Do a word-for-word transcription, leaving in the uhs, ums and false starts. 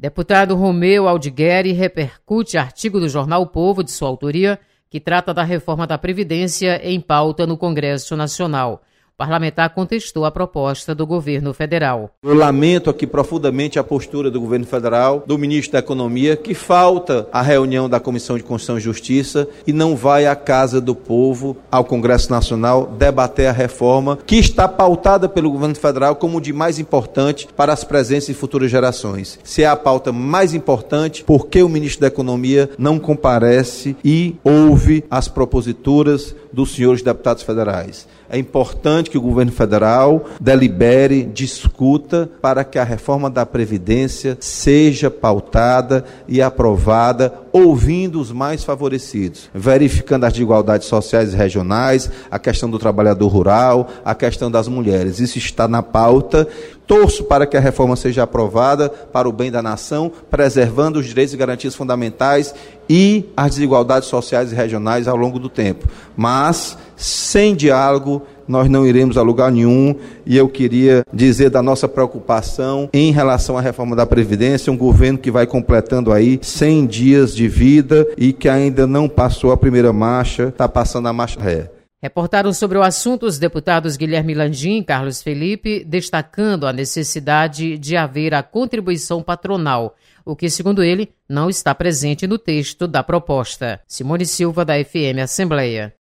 Deputado Romeu Aldigueri repercute artigo do jornal O Povo, de sua autoria, que trata da reforma da Previdência em pauta no Congresso Nacional. O parlamentar contestou a proposta do governo federal. Eu lamento aqui profundamente a postura do governo federal, do ministro da Economia, que falta a reunião da Comissão de Constituição e Justiça e não vai à Casa do Povo, ao Congresso Nacional, debater a reforma que está pautada pelo governo federal como de mais importante para as presentes e futuras gerações. Se é a pauta mais importante, por que o ministro da Economia não comparece e ouve as proposituras dos senhores deputados federais? É importante que o governo federal delibere, discuta para que a reforma da Previdência seja pautada e aprovada, ouvindo os mais favorecidos, verificando as desigualdades sociais e regionais, a questão do trabalhador rural, a questão das mulheres. Isso está na pauta. Torço para que a reforma seja aprovada para o bem da nação, preservando os direitos e garantias fundamentais e as desigualdades sociais e regionais ao longo do tempo. Mas, sem diálogo, nós não iremos a lugar nenhum, e eu queria dizer da nossa preocupação em relação à reforma da Previdência, um governo que vai completando aí cem dias de vida e que ainda não passou a primeira marcha, está passando a marcha ré. Reportaram sobre o assunto os deputados Guilherme Landim e Carlos Felipe, destacando a necessidade de haver a contribuição patronal, o que, segundo ele, não está presente no texto da proposta. Simone Silva, da F M Assembleia.